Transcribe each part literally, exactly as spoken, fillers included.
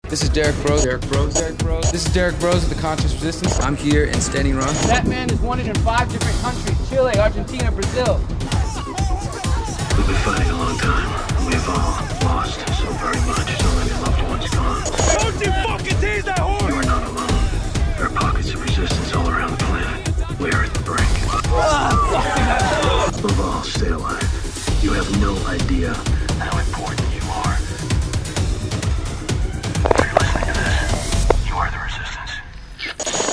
This is Derek Bros. Derek Bros. Derek Bros. This is Derek Bros of the Conscious Resistance. I'm here in Standing Rock. That man is wanted in five different countries: Chile, Argentina, Brazil. We've been fighting a long time. We've all lost so very much. So many loved ones gone. Don't you fucking tease that horse! You are not alone. There are pockets of resistance all around the planet. We are at the brink. Ah, Above all, stay alive. You have no idea how important you are. If you're listening to this, you are the resistance.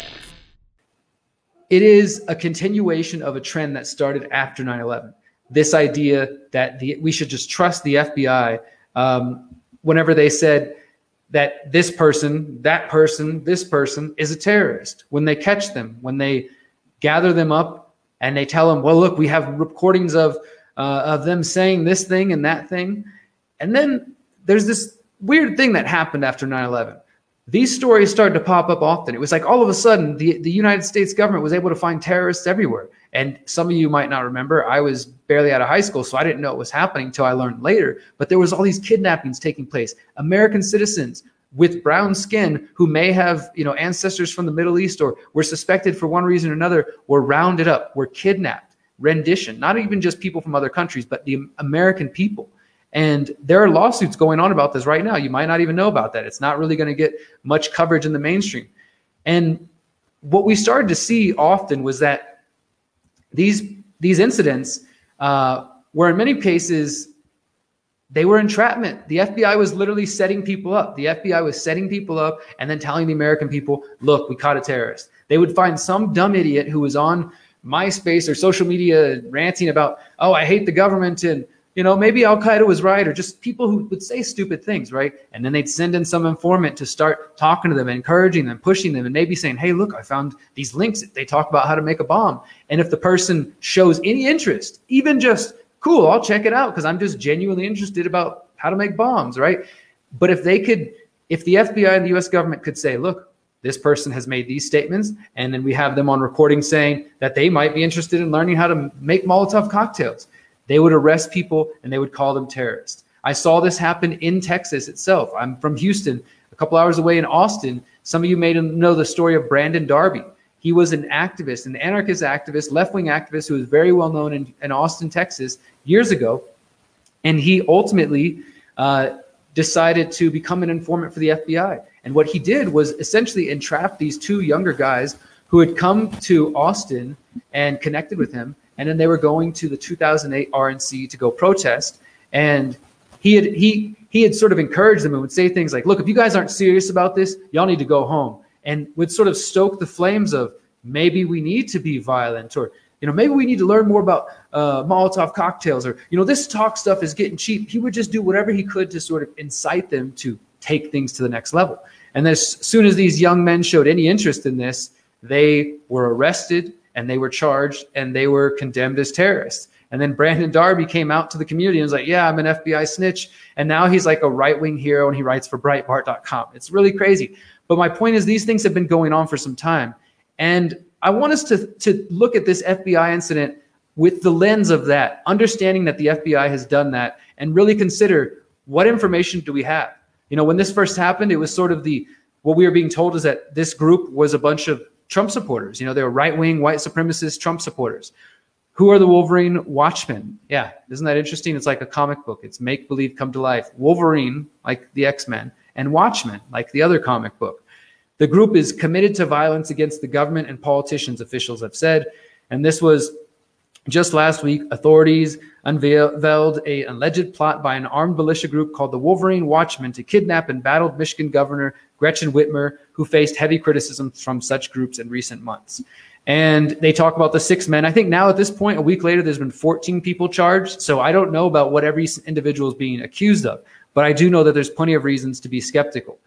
It is a continuation of a trend that started after nine eleven. This idea that the, we should just trust the F B I um, whenever they said that this person, that person, this person is a terrorist. When they catch them, when they gather them up and they tell them, well, look, we have recordings of uh, of them saying this thing and that thing. And then there's this weird thing that happened after nine eleven. These stories started to pop up often. It was like all of a sudden the, the United States government was able to find terrorists everywhere. And some of you might not remember, I was barely out of high school, so I didn't know it was happening until I learned later. But there was all these kidnappings taking place. American citizens with brown skin who may have, you know, ancestors from the Middle East or were suspected for one reason or another were rounded up, were kidnapped, rendition, not even just people from other countries, but the American people. And there are lawsuits going on about this right now. You might not even know about that. It's not really going to get much coverage in the mainstream. And what we started to see often was that these, these incidents uh, were in many cases, they were entrapment. The F B I was literally setting people up. The F B I was setting people up and then telling the American people, look, we caught a terrorist. They would find some dumb idiot who was on MySpace or social media ranting about, oh, I hate the government, and you know, maybe Al-Qaeda was right, or just people who would say stupid things, right? And then they'd send in some informant to start talking to them, encouraging them, pushing them, and maybe saying, hey, look, I found these links. They talk about how to make a bomb. And if the person shows any interest, even just, cool, I'll check it out because I'm just genuinely interested about how to make bombs, right? But if they could, if the F B I and the U S government could say, look, this person has made these statements, and then we have them on recording saying that they might be interested in learning how to make Molotov cocktails, they would arrest people and they would call them terrorists. I saw this happen in Texas itself. I'm from Houston, a couple hours away in Austin. Some of you may know the story of Brandon Darby. He was an activist, an anarchist activist, left-wing activist who was very well known in, in Austin, Texas years ago. And he ultimately uh, decided to become an informant for the F B I. And what he did was essentially entrap these two younger guys who had come to Austin and connected with him. And then they were going to the two thousand eight R N C to go protest. And he had he he had sort of encouraged them and would say things like, look, if you guys aren't serious about this, y'all need to go home. And would sort of stoke the flames of maybe we need to be violent, or, you know, maybe we need to learn more about uh, Molotov cocktails, or, you know, this talk stuff is getting cheap. He would just do whatever he could to sort of incite them to take things to the next level. And as soon as these young men showed any interest in this, they were arrested and they were charged and they were condemned as terrorists. And then Brandon Darby came out to the community and was like, yeah, I'm an F B I snitch. And now he's like a right-wing hero and he writes for Breitbart dot com. It's really crazy. But my point is, these things have been going on for some time. And I want us to, to look at this F B I incident with the lens of that, understanding that the F B I has done that, and really consider, what information do we have? You know, when this first happened, it was sort of the, what we were being told is that this group was a bunch of Trump supporters. You know, they were right-wing, white supremacist Trump supporters. Who are the Wolverine Watchmen? Yeah, isn't that interesting? It's like a comic book. It's make-believe come to life. Wolverine, like the X-Men, and Watchmen, like the other comic book. The group is committed to violence against the government and politicians, officials have said. And this was just last week. Authorities unveiled a alleged plot by an armed militia group called the Wolverine Watchmen to kidnap and battle Michigan Governor Gretchen Whitmer, who faced heavy criticism from such groups in recent months. And they talk about the six men. I think now at this point, a week later, there's been fourteen people charged. So I don't know about what every individual is being accused of, but I do know that there's plenty of reasons to be skeptical.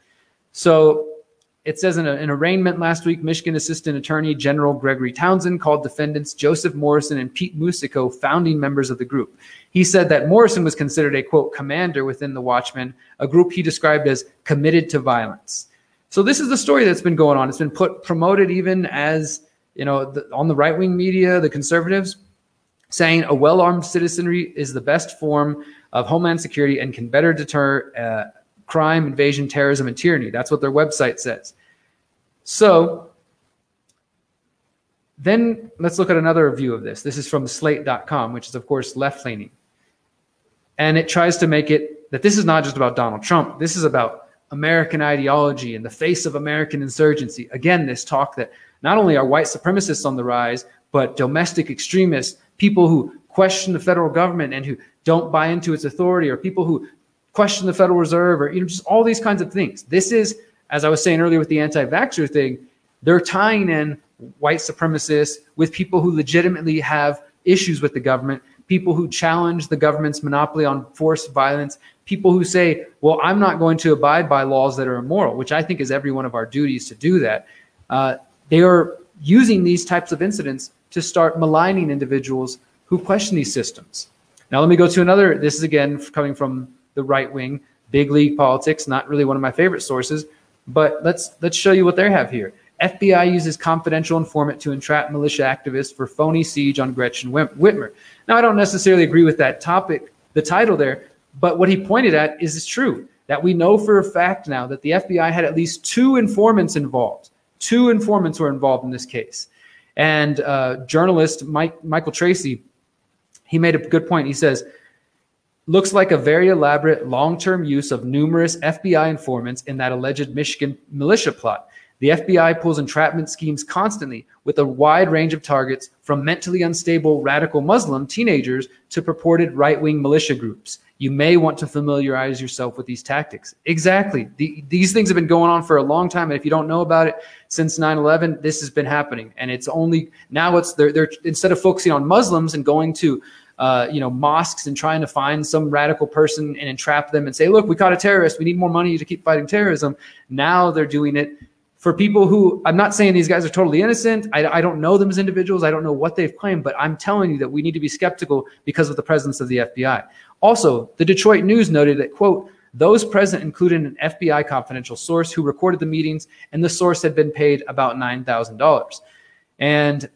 So it says in a, an arraignment last week, Michigan Assistant Attorney General Gregory Townsend called defendants Joseph Morrison and Pete Musico founding members of the group. He said that Morrison was considered a, quote, commander within the Watchmen, a group he described as committed to violence. So this is the story that's been going on. It's been put promoted even as, you know, the, on the right-wing media, the conservatives, saying a well-armed citizenry is the best form of homeland security and can better deter uh, crime, invasion, terrorism, and tyranny. That's what their website says. So then let's look at another view of this. This is from slate dot com, which is, of course, left-leaning. And it tries to make it that this is not just about Donald Trump. This is about American ideology in the face of American insurgency. Again, this talk that not only are white supremacists on the rise, but domestic extremists, people who question the federal government and who don't buy into its authority, or people who question the Federal Reserve, or you know, just all these kinds of things. This is, as I was saying earlier with the anti-vaxxer thing, they're tying in white supremacists with people who legitimately have issues with the government, people who challenge the government's monopoly on force violence, people who say, well, I'm not going to abide by laws that are immoral, which I think is every one of our duties to do that. Uh, they are using these types of incidents to start maligning individuals who question these systems. Now, let me go to another. This is, again, coming from the right wing, big league politics, not really one of my favorite sources, but let's let's show you what they have here. F B I uses confidential informant to entrap militia activists for phony siege on Gretchen Whitmer. Now, I don't necessarily agree with that topic, the title there, but what he pointed at is it's true, that we know for a fact now that the F B I had at least two informants involved. Two informants were involved in this case. And uh, journalist Mike, Michael Tracy, he made a good point. He says, looks like a very elaborate long-term use of numerous F B I informants in that alleged Michigan militia plot. The F B I pulls entrapment schemes constantly with a wide range of targets, from mentally unstable radical Muslim teenagers to purported right-wing militia groups. You may want to familiarize yourself with these tactics. Exactly. The, these things have been going on for a long time, and if you don't know about it, since nine eleven, this has been happening. And it's only now it's they're, they're instead of focusing on Muslims and going to uh, you know mosques and trying to find some radical person and entrap them and say, look, we caught a terrorist, we need more money to keep fighting terrorism. Now they're doing it for people who, I'm not saying these guys are totally innocent. I, I don't know them as individuals. I don't know what they've claimed, but I'm telling you that we need to be skeptical because of the presence of the F B I. Also, the Detroit News noted that, quote, those present included an F B I confidential source who recorded the meetings, and the source had been paid about nine thousand dollars. And,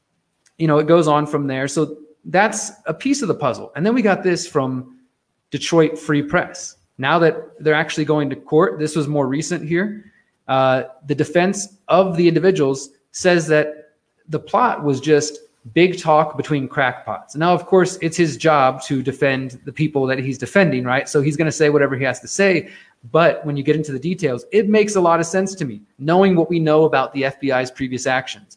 you know, it goes on from there. So that's a piece of the puzzle. And then we got this from Detroit Free Press. Now that they're actually going to court, this was more recent here. Uh, the defense of the individuals says that the plot was just big talk between crackpots. Now, of course, it's his job to defend the people that he's defending, right? So he's going to say whatever he has to say. But when you get into the details, it makes a lot of sense to me, knowing what we know about the F B I's previous actions.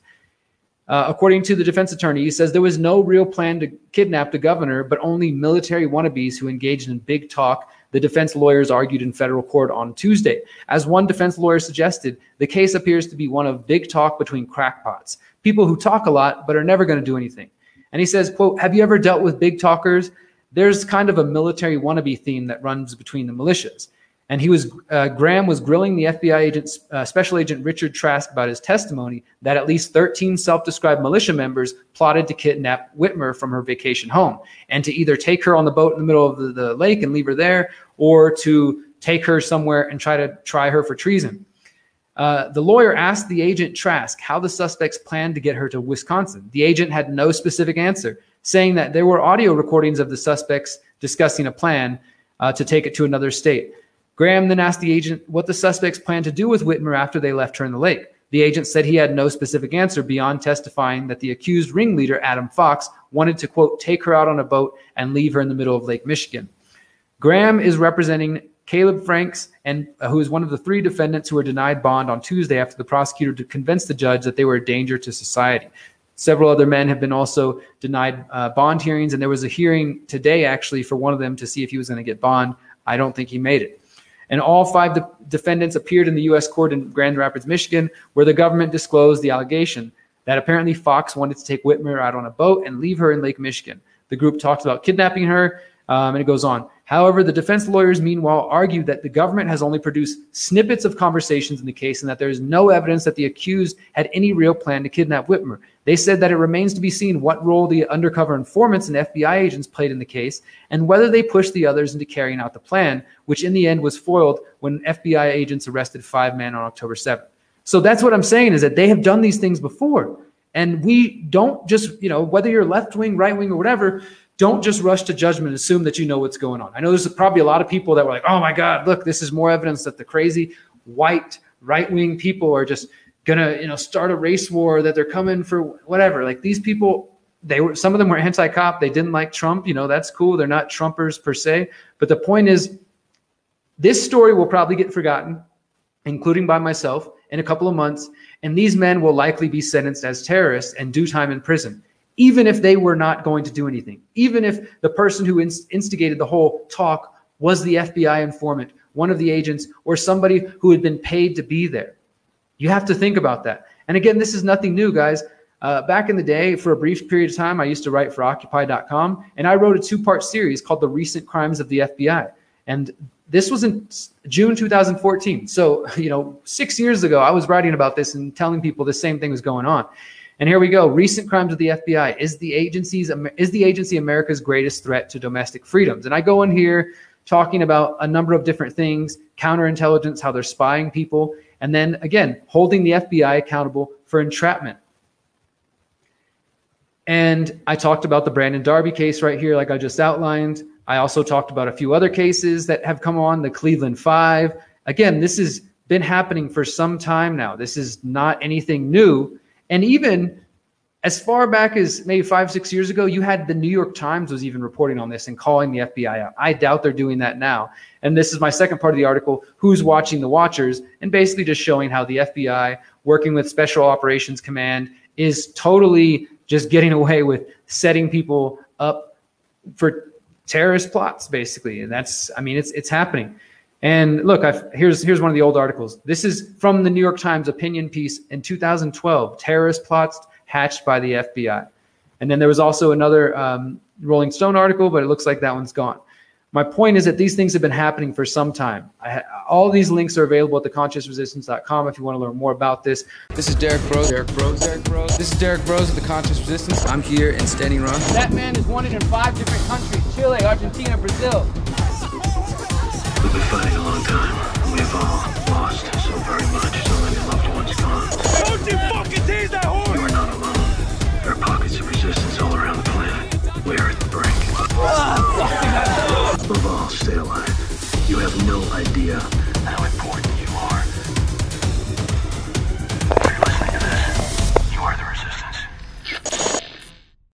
Uh, according to the defense attorney, he says there was no real plan to kidnap the governor, but only military wannabes who engaged in big talk, the defense lawyers argued in federal court on Tuesday. As one defense lawyer suggested, the case appears to be one of big talk between crackpots, people who talk a lot but are never going to do anything. And he says, quote, have you ever dealt with big talkers? There's kind of a military wannabe theme that runs between the militias. And he was, uh, Graham was grilling the F B I agent, uh, Special Agent Richard Trask about his testimony that at least thirteen self-described militia members plotted to kidnap Whitmer from her vacation home and to either take her on the boat in the middle of the, the lake and leave her there, or to take her somewhere and try to try her for treason. Uh, the lawyer asked the agent Trask how the suspects planned to get her to Wisconsin. The agent had no specific answer, saying that there were audio recordings of the suspects discussing a plan uh, to take it to another state. Graham then asked the agent what the suspects planned to do with Whitmer after they left her in the lake. The agent said he had no specific answer beyond testifying that the accused ringleader, Adam Fox, wanted to, quote, take her out on a boat and leave her in the middle of Lake Michigan. Graham is representing Caleb Franks, and uh, who is one of the three defendants who were denied bond on Tuesday after the prosecutor to convince the judge that they were a danger to society. Several other men have been also denied uh, bond hearings, and there was a hearing today actually for one of them to see if he was going to get bond. I don't think he made it. And all five de- defendants appeared in the U S court in Grand Rapids, Michigan, where the government disclosed the allegation that apparently Fox wanted to take Whitmer out on a boat and leave her in Lake Michigan. The group talked about kidnapping her, um, and it goes on. However, the defense lawyers, meanwhile, argued that the government has only produced snippets of conversations in the case and that there is no evidence that the accused had any real plan to kidnap Whitmer. They said that it remains to be seen what role the undercover informants and F B I agents played in the case and whether they pushed the others into carrying out the plan, which in the end was foiled when F B I agents arrested five men on October seventh. So that's what I'm saying, is that they have done these things before. And we don't just, you know, whether you're left wing, right wing, or whatever, don't just rush to judgment and assume that you know what's going on. I know there's probably a lot of people that were like, oh my God, look, this is more evidence that the crazy white right-wing people are just gonna, you know, start a race war, that they're coming for whatever. Like these people, they were, some of them were anti-cop. They didn't like Trump. You know, that's cool. They're not Trumpers per se. But the point is, this story will probably get forgotten, including by myself, in a couple of months. And these men will likely be sentenced as terrorists and do time in prison, even if they were not going to do anything. Even if the person who inst- instigated the whole talk was the F B I informant, one of the agents, or somebody who had been paid to be there. You have to think about that. And again, this is nothing new, guys. Uh, back in the day, for a brief period of time, I used to write for Occupy dot com, and I wrote a two-part series called The Recent Crimes of the F B I. And this was in June two thousand fourteen. So, you know, six years ago, I was writing about this and telling people the same thing was going on. And here we go. Recent Crimes of the F B I. Is the agency's is the agency America's greatest threat to domestic freedoms? And I go in here talking about a number of different things: counterintelligence, how they're spying people, and then again, holding the F B I accountable for entrapment. And I talked about the Brandon Darby case right here, like I just outlined. I also talked about a few other cases that have come on, the Cleveland Five. Again, this has been happening for some time now. This is not anything new. And even as far back as maybe five, six years ago, you had the New York Times was even reporting on this and calling the F B I out. I doubt they're doing that now. And this is my second part of the article, Who's Watching the Watchers, and basically just showing how the F B I, working with Special Operations Command, is totally just getting away with setting people up for terrorist plots, basically. And that's, I mean, it's it's happening. And look, I've, here's here's one of the old articles. This is from the New York Times opinion piece in two thousand twelve, terrorist plots hatched by the F B I. And then there was also another um, Rolling Stone article, but it looks like that one's gone. My point is that these things have been happening for some time. I, all these links are available at the conscious resistance dot com if you want to learn more about this. This is Derek Broze. Derek Broze. Derek Broze. This is Derek Broze of the Conscious Resistance. I'm here in Standing Rock. That man is wanted in five different countries: Chile, Argentina, Brazil. We've been fighting a long time, and we've all lost so very much, so many loved ones gone. Don't you fucking tease that horse! You are not alone. There are pockets of resistance all around the planet. We are at the brink. Above all, stay alive. You have no idea how important